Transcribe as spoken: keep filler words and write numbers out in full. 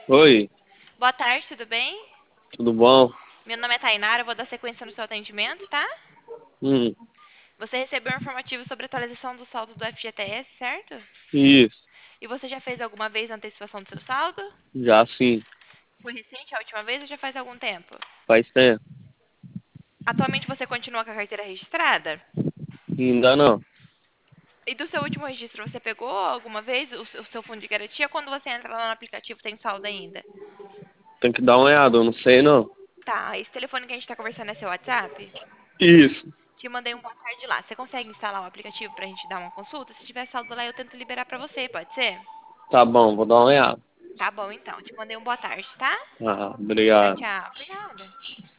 Oi, Boa tarde, tudo bem? tudo bom? Meu nome é Tainara, eu vou dar sequência no seu atendimento, tá? Hum, Você recebeu um informativo sobre a atualização do saldo do F G T S, certo? isso, E você já fez alguma vez a antecipação do seu saldo? já sim, Foi recente a última vez ou já faz algum tempo? faz tempo. Atualmente você continua com a carteira registrada? Ainda não, E do seu último registro, você pegou alguma vez o seu o seu fundo de garantia? Quando você entra lá no aplicativo, tem saldo ainda? tem que dar uma olhada, eu não sei não. Tá, esse telefone que a gente tá conversando é seu WhatsApp? Isso, Te mandei um boa tarde lá. Você consegue instalar o aplicativo pra gente dar uma consulta? Se tiver saldo lá, eu tento liberar pra você, pode ser? tá bom, vou dar uma olhada. Tá bom, então. Te mandei um boa tarde, tá? Ah, Tchau, obrigado. tchau. Obrigada.